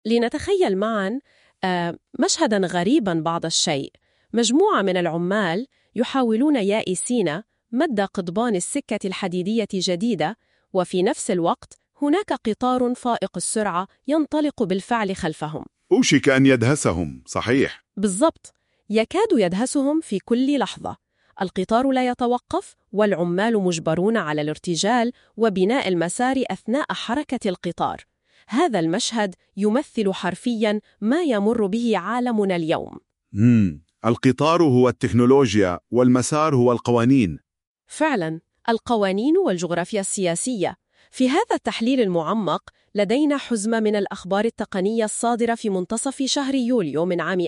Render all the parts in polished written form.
لنتخيل معا مشهداً غريباً بعض الشيء. مجموعة من العمال يحاولون يائسين مد قضبان السكة الحديدية جديدة، وفي نفس الوقت هناك قطار فائق السرعة ينطلق بالفعل خلفهم. أوشك أن يدهسهم، صحيح. بالضبط، يكاد يدهسهم في كل لحظة. القطار لا يتوقف، والعمال مجبرون على الارتجال وبناء المسار أثناء حركة القطار. هذا المشهد يمثل حرفياً ما يمر به عالمنا اليوم. القطار هو التكنولوجيا والمسار هو القوانين. فعلاً، القوانين والجغرافيا السياسية. في هذا التحليل المعمق لدينا حزمة من الأخبار التقنية الصادرة في منتصف شهر يوليو من عام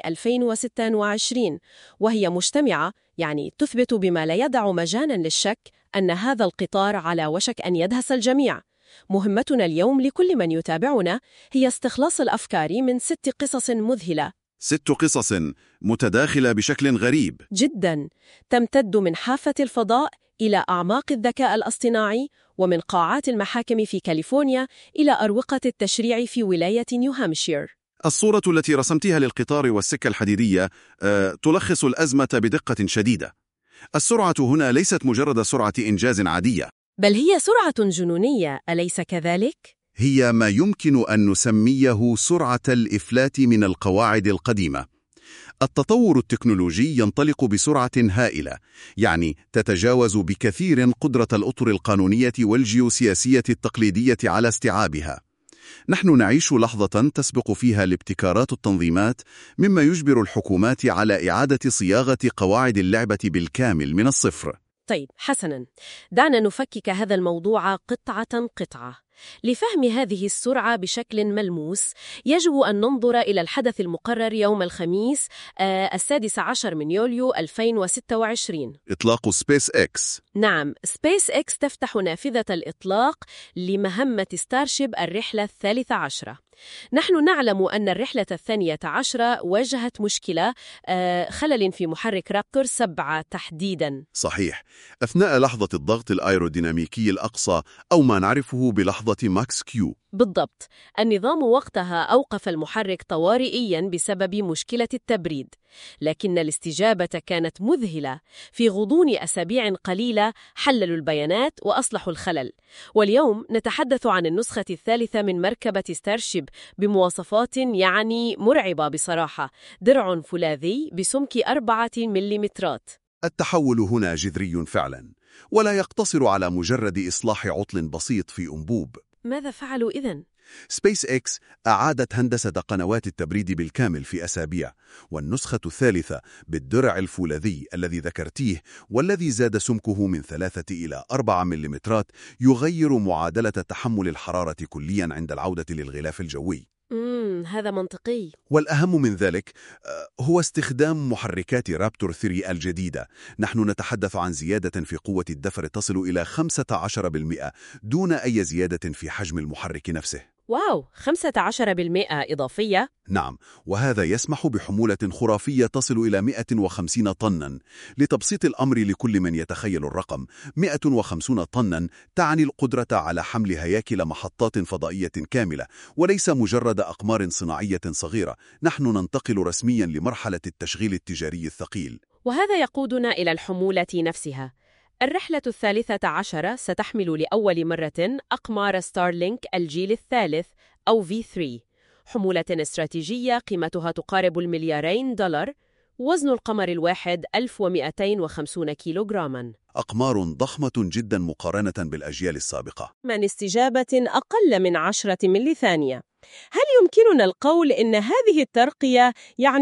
2026، وهي مجتمعة تثبت بما لا يدع مجالاً للشك أن هذا القطار على وشك أن يدهس الجميع. مهمتنا اليوم لكل من يتابعنا هي استخلاص الأفكار من 6 قصص مذهلة. 6 قصص متداخلة بشكل غريب جداً، تمتد من حافة الفضاء إلى أعماق الذكاء الاصطناعي، ومن قاعات المحاكم في كاليفورنيا إلى أروقة التشريع في ولاية نيوهامشير. الصورة التي رسمتها للقطار والسكة الحديدية تلخص الأزمة بدقة شديدة. السرعة هنا ليست مجرد سرعة إنجاز عادية، بل هي سرعة جنونية، أليس كذلك؟ هي ما يمكن أن نسميه سرعة الإفلات من القواعد القديمة. التطور التكنولوجي ينطلق بسرعة هائلة، تتجاوز بكثير قدرة الأطر القانونية والجيوسياسية التقليدية على استيعابها. نحن نعيش لحظة تسبق فيها الابتكارات التنظيمات، مما يجبر الحكومات على إعادة صياغة قواعد اللعبة بالكامل من الصفر. طيب، حسناً، دعنا نفكك هذا الموضوع قطعة قطعة. لفهم هذه السرعة بشكل ملموس يجب أن ننظر إلى الحدث المقرر يوم الخميس 16 من يوليو 2026، إطلاق سبيس إكس. نعم، سبيس إكس تفتح نافذة الإطلاق لمهمة ستارشيب الرحلة 13. نحن نعلم أن الرحلة 12 واجهت مشكلة خلل في محرك رابتور 7 تحديداً. صحيح، أثناء لحظة الضغط الأيروديناميكي الأقصى، أو ما نعرفه بلحظة ماكس كيو. بالضبط، النظام وقتها أوقف المحرك طوارئياً بسبب مشكلة التبريد، لكن الاستجابة كانت مذهلة. في غضون أسابيع قليلة حللوا البيانات وأصلحوا الخلل، واليوم نتحدث عن النسخة الثالثة من مركبة ستارشيب بمواصفات مرعبة بصراحة. درع فولاذي بسمك 4 مليمترات. التحول هنا جذري فعلا، ولا يقتصر على مجرد إصلاح عطل بسيط في أنبوب. ماذا فعلوا إذن؟ سبيس إكس أعادت هندسة قنوات التبريد بالكامل في أسابيع، والنسخة الثالثة بالدرع الفولاذي الذي ذكرتيه، والذي زاد سمكه من 3 إلى 4 مليمترات، يغير معادلة تحمل الحرارة كليا عند العودة للغلاف الجوي. هذا منطقي. والأهم من ذلك هو استخدام محركات رابتور 3 الجديدة. نحن نتحدث عن زيادة في قوة الدفر تصل إلى 15% دون أي زيادة في حجم المحرك نفسه. واو، 15% إضافية؟ نعم، وهذا يسمح بحمولة خرافية تصل إلى 150 طناً. لتبسيط الأمر لكل من يتخيل الرقم، 150 طناً تعني القدرة على حمل هياكل محطات فضائية كاملة، وليس مجرد أقمار صناعية صغيرة. نحن ننتقل رسمياً لمرحلة التشغيل التجاري الثقيل. وهذا يقودنا إلى الحمولة نفسها. الرحلة 13 ستحمل لأول مرة أقمار ستارلينك الجيل الثالث أو V3، حمولة استراتيجية قيمتها تقارب $2 مليار، وزن القمر الواحد 1250 كيلوغراما. أقمار ضخمة جدا مقارنة بالأجيال السابقة. من استجابة أقل من 10 ملي-ثانية. هل يمكننا القول إن هذه الترقية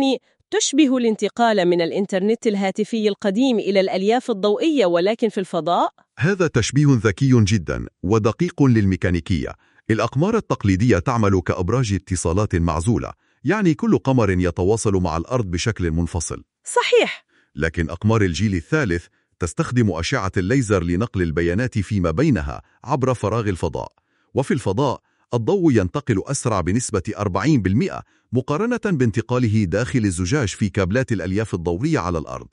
تشبه الانتقال من الإنترنت الهاتفي القديم إلى الألياف الضوئية ولكن في الفضاء؟ هذا تشبيه ذكي جدا ودقيق للميكانيكية. الأقمار التقليدية تعمل كأبراج اتصالات معزولة، كل قمر يتواصل مع الأرض بشكل منفصل. صحيح. لكن أقمار الجيل الثالث تستخدم أشعة الليزر لنقل البيانات فيما بينها عبر فراغ الفضاء، وفي الفضاء الضوء ينتقل أسرع بنسبة 40% مقارنة بانتقاله داخل الزجاج في كابلات الألياف الضوئية على الأرض.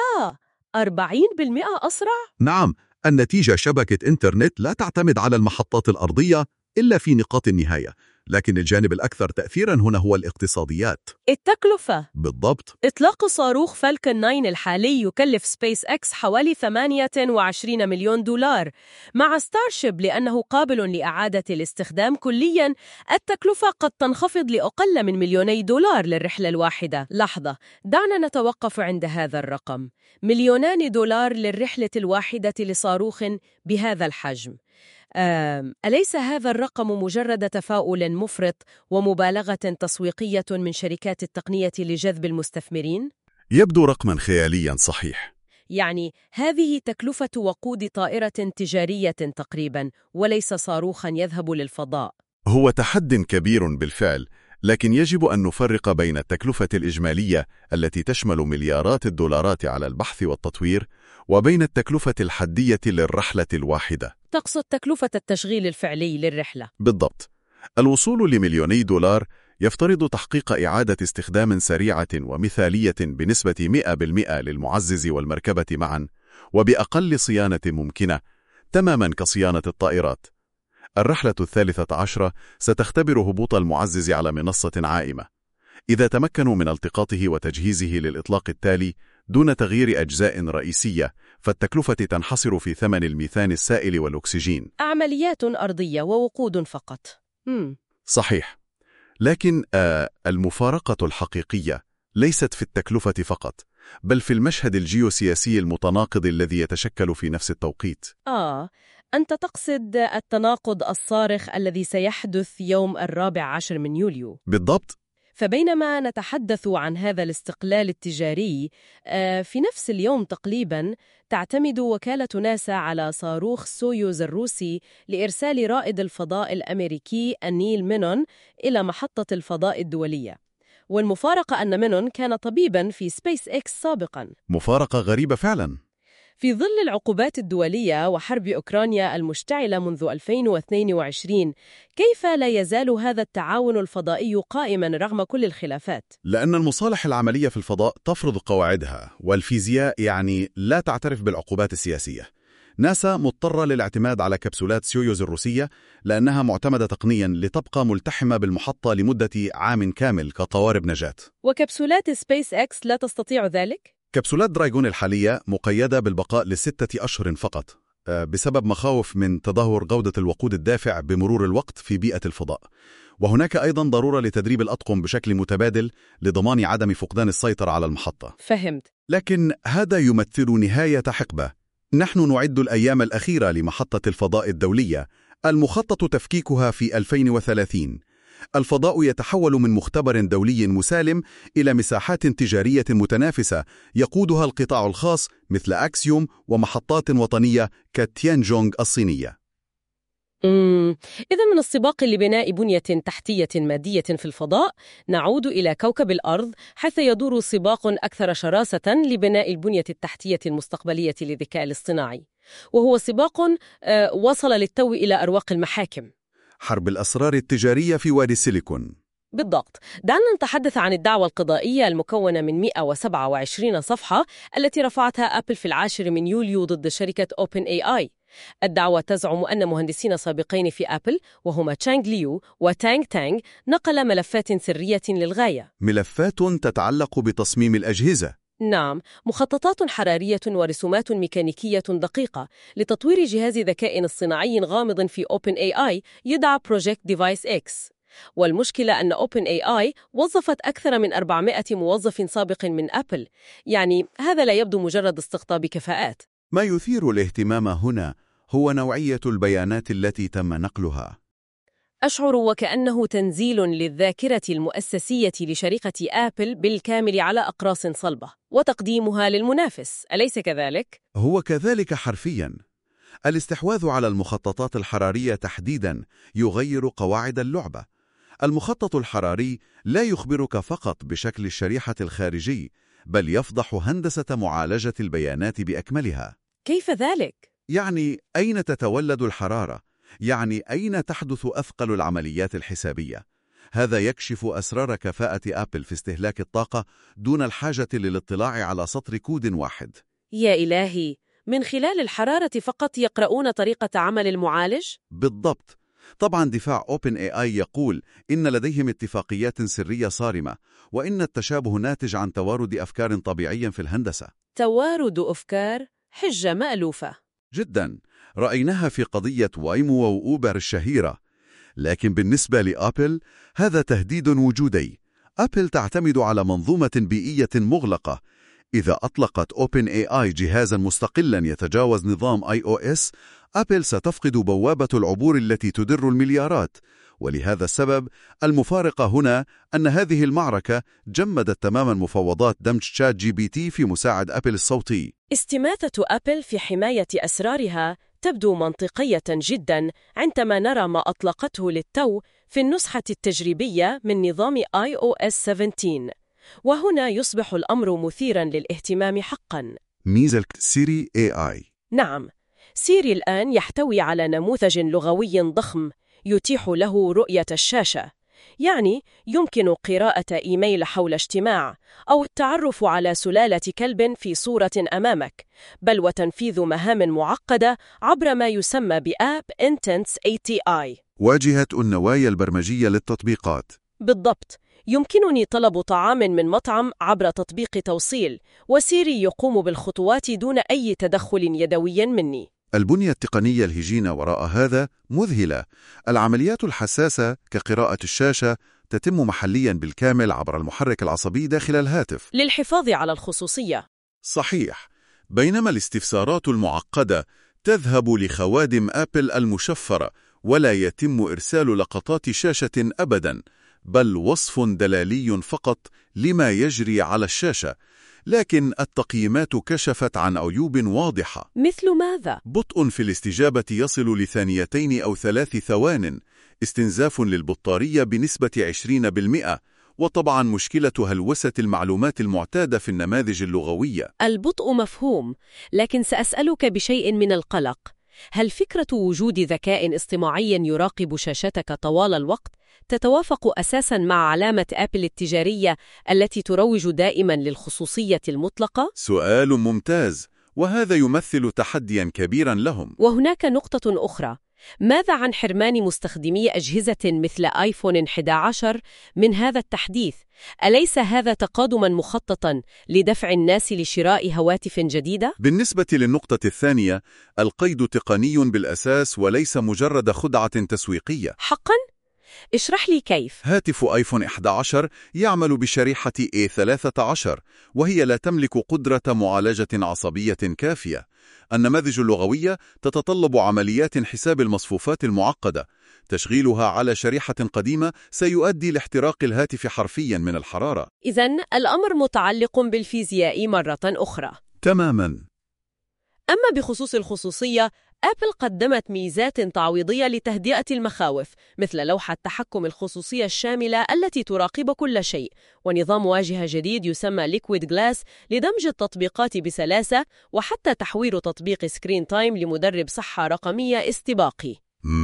40% أسرع؟ نعم، النتيجة شبكة إنترنت لا تعتمد على المحطات الأرضية إلا في نقاط النهاية. لكن الجانب الأكثر تأثيراً هنا هو الاقتصاديات. التكلفة. بالضبط. إطلاق صاروخ فالكون 9 الحالي يكلف سبيس إكس حوالي 28 مليون دولار. مع ستارشيب لأنه قابل لإعادة الاستخدام كلياً، التكلفة قد تنخفض لأقل من $2 للرحلة الواحدة. لحظة، دعنا نتوقف عند هذا الرقم. $2 للرحلة الواحدة لصاروخ بهذا الحجم. أليس هذا الرقم مجرد تفاؤل مفرط ومبالغة تسويقية من شركات التقنية لجذب المستثمرين؟ يبدو رقماً خيالياً صحيح. يعني هذه تكلفة وقود طائرة تجارية تقريباً، وليس صاروخاً يذهب للفضاء. هو تحد كبير بالفعل، لكن يجب أن نفرق بين التكلفة الإجمالية التي تشمل مليارات الدولارات على البحث والتطوير، وبين التكلفة الحدية للرحلة الواحدة. تقصد تكلفة التشغيل الفعلي للرحلة؟ بالضبط. الوصول لمليوني دولار يفترض تحقيق إعادة استخدام سريعة ومثالية بنسبة 100% للمعزز والمركبة معاً، وبأقل صيانة ممكنة، تماماً كصيانة الطائرات. الرحلة 13 ستختبر هبوط المعزز على منصة عائمة. إذا تمكنوا من التقاطه وتجهيزه للإطلاق التالي دون تغيير أجزاء رئيسية، فالتكلفة تنحصر في ثمن الميثان السائل والأكسجين. عمليات أرضية ووقود فقط. صحيح. لكن المفارقة الحقيقية ليست في التكلفة فقط، بل في المشهد الجيوسياسي المتناقض الذي يتشكل في نفس التوقيت. أنت تقصد التناقض الصارخ الذي سيحدث يوم 14 من يوليو. بالضبط. فبينما نتحدث عن هذا الاستقلال التجاري، في نفس اليوم تقريباً تعتمد وكالة ناسا على صاروخ سويوز الروسي لإرسال رائد الفضاء الأمريكي نيل مينون إلى محطة الفضاء الدولية. والمفارقة أن مينون كان طبيباً في سبيس إكس سابقاً. مفارقة غريبة فعلاً. في ظل العقوبات الدولية وحرب أوكرانيا المشتعلة منذ 2022، كيف لا يزال هذا التعاون الفضائي قائماً رغم كل الخلافات؟ لأن المصالح العملية في الفضاء تفرض قواعدها، والفيزياء لا تعترف بالعقوبات السياسية. ناسا مضطرة للاعتماد على كبسولات سويوز الروسية لأنها معتمدة تقنياً لتبقى ملتحمة بالمحطة لمدة عام كامل كقوارب نجاة. وكبسولات سبيس إكس لا تستطيع ذلك؟ كبسولات دراجون الحالية مقيدة بالبقاء ل6 أشهر فقط، بسبب مخاوف من تدهور جودة الوقود الدافع بمرور الوقت في بيئة الفضاء. وهناك أيضاً ضرورة لتدريب الأطقم بشكل متبادل لضمان عدم فقدان السيطرة على المحطة. فهمت. لكن هذا يمثل نهاية حقبة. نحن نعد الأيام الأخيرة لمحطة الفضاء الدولية، المخطط تفكيكها في 2030. الفضاء يتحول من مختبر دولي مسالم إلى مساحات تجارية متنافسة يقودها القطاع الخاص مثل أكسيوم ومحطات وطنية كتيانجونغ الصينية. إذن من السباق لبناء بنية تحتية مادية في الفضاء نعود إلى كوكب الأرض، حيث يدور سباق أكثر شراسة لبناء البنية التحتية المستقبلية للذكاء الاصطناعي، وهو سباق وصل للتو إلى أرواق المحاكم. حرب الأسرار التجارية في وادي السيليكون. بالضبط. دعنا نتحدث عن الدعوى القضائية المكونة من 127 صفحة التي رفعتها أبل في 10 من يوليو ضد شركة OpenAI. الدعوى تزعم أن مهندسين سابقين في أبل وهما تشانغ ليو وتانغ تانغ نقل ملفات سرية للغاية. ملفات تتعلق بتصميم الأجهزة. نعم، مخططات حرارية ورسومات ميكانيكية دقيقة لتطوير جهاز ذكاء اصطناعي غامض في OpenAI يدعى Project Device X. والمشكلة أن OpenAI وظفت أكثر من 400 موظف سابق من أبل، يعني هذا لا يبدو مجرد استقطاب كفاءات. ما يثير الاهتمام هنا هو نوعية البيانات التي تم نقلها. أشعر وكأنه تنزيل للذاكرة المؤسسية لشركة آبل بالكامل على أقراص صلبة وتقديمها للمنافس، أليس كذلك؟ هو كذلك حرفياً. الاستحواذ على المخططات الحرارية تحديداً يغير قواعد اللعبة. المخطط الحراري لا يخبرك فقط بشكل الشريحة الخارجي، بل يفضح هندسة معالجة البيانات بأكملها. كيف ذلك؟ يعني أين تتولد الحرارة؟ يعني أين تحدث أثقل العمليات الحسابية؟ هذا يكشف أسرار كفاءة آبل في استهلاك الطاقة دون الحاجة للاطلاع على سطر كود واحد. يا إلهي، من خلال الحرارة فقط يقرؤون طريقة عمل المعالج؟ بالضبط. طبعا دفاع OpenAI يقول إن لديهم اتفاقيات سرية صارمة، وإن التشابه ناتج عن توارد أفكار طبيعي في الهندسة. توارد أفكار حجة مألوفة. جدا، رأيناها في قضية وايمو وأوبر الشهيرة. لكن بالنسبة لآبل هذا تهديد وجودي. آبل تعتمد على منظومة بيئية مغلقة. إذا أطلقت OpenAI جهازا مستقلا يتجاوز نظام iOS، آبل ستفقد بوابة العبور التي تدر المليارات. ولهذا السبب المفارقة هنا أن هذه المعركة جمدت تماما مفاوضات دمج شات جي بي تي في مساعد آبل الصوتي. استماتة آبل في حماية أسرارها تبدو منطقية جدا عندما نرى ما أطلقته للتو في النسخة التجريبية من نظام iOS 17. وهنا يصبح الأمر مثيرا للاهتمام حقا. ميزة سيري AI. نعم، سيري الآن يحتوي على نموذج لغوي ضخم يتيح له رؤية الشاشة. يعني يمكن قراءة إيميل حول اجتماع أو التعرف على سلالة كلب في صورة أمامك، بل وتنفيذ مهام معقدة عبر ما يسمى بآب إنتنس ATI. واجهة النوايا البرمجية للتطبيقات. بالضبط، يمكنني طلب طعام من مطعم عبر تطبيق توصيل، وسيري يقوم بالخطوات دون أي تدخل يدوي مني. البنية التقنية الهجينة وراء هذا مذهلة. العمليات الحساسة كقراءة الشاشة تتم محلياً بالكامل عبر المحرك العصبي داخل الهاتف للحفاظ على الخصوصية. صحيح، بينما الاستفسارات المعقدة تذهب لخوادم آبل المشفرة، ولا يتم إرسال لقطات شاشة أبداً، بل وصف دلالي فقط لما يجري على الشاشة. لكن التقييمات كشفت عن عيوب واضحة. مثل ماذا؟ بطء في الاستجابة يصل ل2 أو 3 ثوان، استنزاف للبطارية بنسبة 20%، وطبعا مشكلة هلوسة المعلومات المعتادة في النماذج اللغوية. البطء مفهوم، لكن سأسألك بشيء من القلق. هل فكرة وجود ذكاء اصطناعي يراقب شاشتك طوال الوقت تتوافق أساساً مع علامة آبل التجارية التي تروج دائماً للخصوصية المطلقة؟ سؤال ممتاز، وهذا يمثل تحدياً كبيراً لهم. وهناك نقطة أخرى. ماذا عن حرمان مستخدمي أجهزة مثل آيفون 11 من هذا التحديث؟ أليس هذا تقادماً مخططاً لدفع الناس لشراء هواتف جديدة؟ بالنسبة للنقطة الثانية، القيد تقني بالأساس وليس مجرد خدعة تسويقية. حقاً؟ اشرح لي كيف. هاتف آيفون 11 يعمل بشريحة A13، وهي لا تملك قدرة معالجة عصبية كافية. النماذج اللغوية تتطلب عمليات حساب المصفوفات المعقدة. تشغيلها على شريحة قديمة سيؤدي لاحتراق الهاتف حرفياً من الحرارة. إذن الأمر متعلق بالفيزياء مرة أخرى. تماماً. أما بخصوص الخصوصية، آبل قدمت ميزات تعويضية لتهدئة المخاوف، مثل لوحة تحكم الخصوصية الشاملة التي تراقب كل شيء، ونظام واجهة جديد يسمى ليكويد جلاس لدمج التطبيقات بسلاسة، وحتى تحويل تطبيق سكرين تايم لمدرب صحة رقمية استباقي.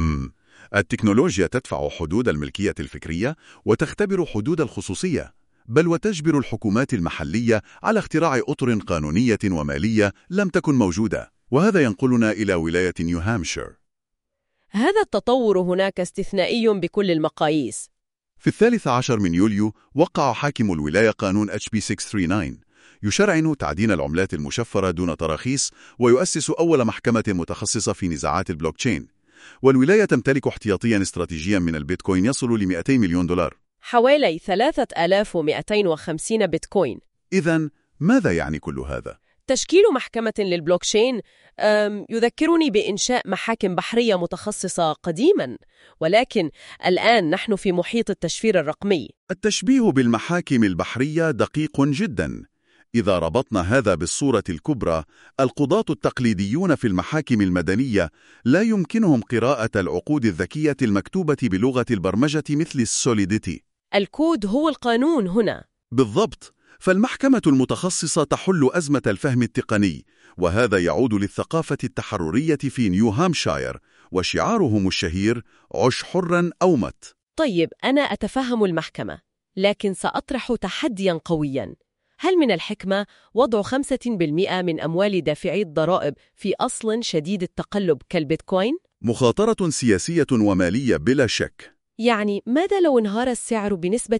التكنولوجيا تدفع حدود الملكية الفكرية وتختبر حدود الخصوصية، بل وتجبر الحكومات المحلية على اختراع أطر قانونية ومالية لم تكن موجودة. وهذا ينقلنا إلى ولاية نيو هامشير. هذا التطور هناك استثنائي بكل المقاييس. في 13 من يوليو وقع حاكم الولاية قانون HB 639 يشرعن تعدين العملات المشفرة دون تراخيص، ويؤسس أول محكمة متخصصة في نزاعات البلوكتشين. والولاية تمتلك احتياطيا استراتيجيا من البيتكوين يصل ل$200 مليون، حوالي 3250 بيتكوين. إذن ماذا يعني كل هذا؟ تشكيل محكمة للبلوكشين يذكرني بإنشاء محاكم بحرية متخصصة قديماً، ولكن الآن نحن في محيط التشفير الرقمي. التشبيه بالمحاكم البحرية دقيق جداً. إذا ربطنا هذا بالصورة الكبرى، القضاة التقليديون في المحاكم المدنية لا يمكنهم قراءة العقود الذكية المكتوبة بلغة البرمجة مثل السوليديتي. الكود هو القانون هنا. بالضبط، فالمحكمة المتخصصة تحل أزمة الفهم التقني، وهذا يعود للثقافة التحررية في نيو هامشاير، وشعارهم الشهير عش حراً أو مت. طيب، أنا أتفهم المحكمة، لكن سأطرح تحدياً قوياً. هل من الحكمة وضع 5% من أموال دافعي الضرائب في أصل شديد التقلب كالبيتكوين؟ مخاطرة سياسية ومالية بلا شك. يعني ماذا لو انهار السعر بنسبة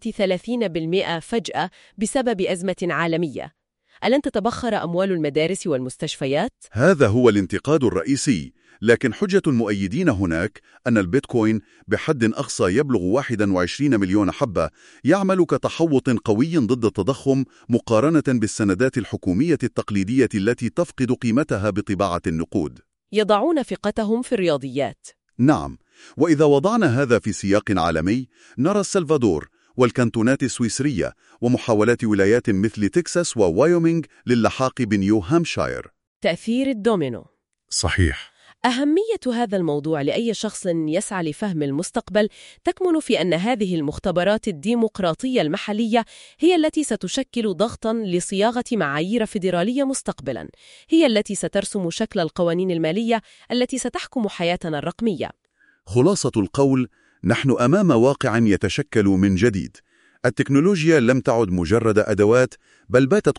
30% فجأة بسبب أزمة عالمية؟ ألن تتبخر أموال المدارس والمستشفيات؟ هذا هو الانتقاد الرئيسي، لكن حجة المؤيدين هناك أن البيتكوين بحد أقصى يبلغ 21 مليون حبة، يعمل كتحوط قوي ضد التضخم مقارنة بالسندات الحكومية التقليدية التي تفقد قيمتها بطباعة النقود. يضعون ثقتهم في الرياضيات. نعم، وإذا وضعنا هذا في سياق عالمي، نرى السلفادور والكانتونات السويسرية ومحاولات ولايات مثل تكساس ووايومينغ للحاق بنيو هامشاير. تأثير الدومينو. صحيح. أهمية هذا الموضوع لأي شخص يسعى لفهم المستقبل تكمن في أن هذه المختبرات الديمقراطية المحلية هي التي ستشكل ضغطاً لصياغة معايير فيدرالية مستقبلاً، هي التي سترسم شكل القوانين المالية التي ستحكم حياتنا الرقمية. خلاصة القول، نحن أمام واقع يتشكل من جديد. التكنولوجيا لم تعد مجرد أدوات، بل باتت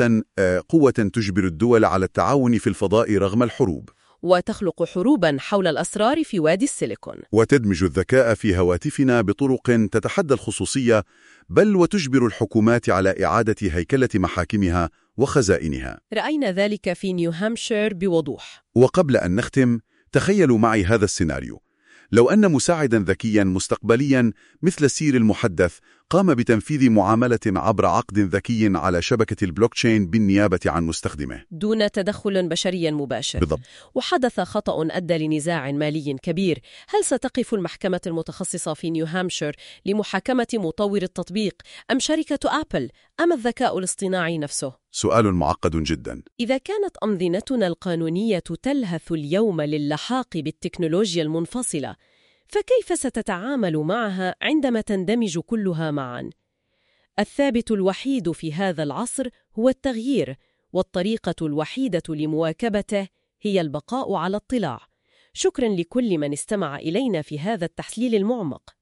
قوة تجبر الدول على التعاون في الفضاء رغم الحروب، وتخلق حروباً حول الأسرار في وادي السيليكون، وتدمج الذكاء في هواتفنا بطرق تتحدى الخصوصية، بل وتجبر الحكومات على إعادة هيكلة محاكمها وخزائنها. رأينا ذلك في نيو هامشير بوضوح. وقبل أن نختم، تخيلوا معي هذا السيناريو: لو أن مساعداً ذكياً مستقبلياً مثل السير المحدث قام بتنفيذ معاملة عبر عقد ذكي على شبكة البلوكتشين بالنيابة عن مستخدمه دون تدخل بشري مباشر. بالضبط. وحدث خطأ أدى لنزاع مالي كبير، هل ستقف المحكمة المتخصصة في نيو هامشير لمحاكمة مطور التطبيق أم شركة أبل أم الذكاء الاصطناعي نفسه؟ سؤال معقد جداً. إذا كانت أنظمتنا القانونية تلهث اليوم للحاق بالتكنولوجيا المنفصلة، فكيف ستتعامل معها عندما تندمج كلها معاً؟ الثابت الوحيد في هذا العصر هو التغيير، والطريقة الوحيدة لمواكبته هي البقاء على اطلاع. شكراً لكل من استمع إلينا في هذا التحليل المعمق.